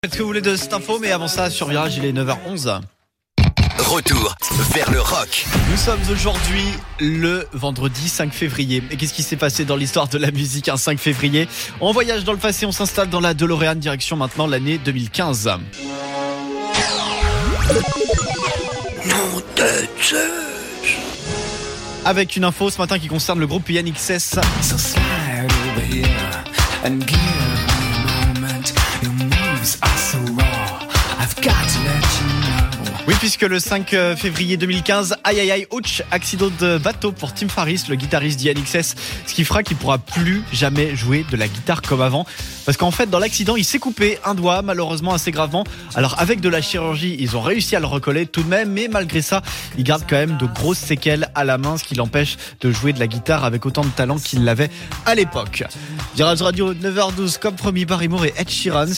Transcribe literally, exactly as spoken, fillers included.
Faites ce que vous voulez de cette info, mais avant ça, sur Virage, il est neuf heures onze. Retour vers le rock. Nous sommes aujourd'hui le vendredi cinq février. Et qu'est-ce qui s'est passé dans l'histoire de la musique un cinq février ? On voyage dans le passé, on s'installe dans la DeLorean, direction maintenant l'année deux mille quinze. Nom de Zeus. Avec une info ce matin qui concerne le groupe I N X S. So slide over here and give me a moment. Your moves are so raw. I've got to let you know. Oui, puisque le cinq février deux mille quinze, aïe aïe aïe, ouch, accident de bateau pour Tim Farriss, le guitariste d'I N X S, ce qui fera qu'il pourra plus jamais jouer de la guitare comme avant. Parce qu'en fait, dans l'accident, il s'est coupé un doigt, malheureusement assez gravement. Alors avec de la chirurgie, ils ont réussi à le recoller tout de même, mais malgré ça, il garde quand même de grosses séquelles à la main, ce qui l'empêche de jouer de la guitare avec autant de talent qu'il l'avait à l'époque. Virage Radio, neuf heures douze, comme promis par Imour et Ed Sheeran.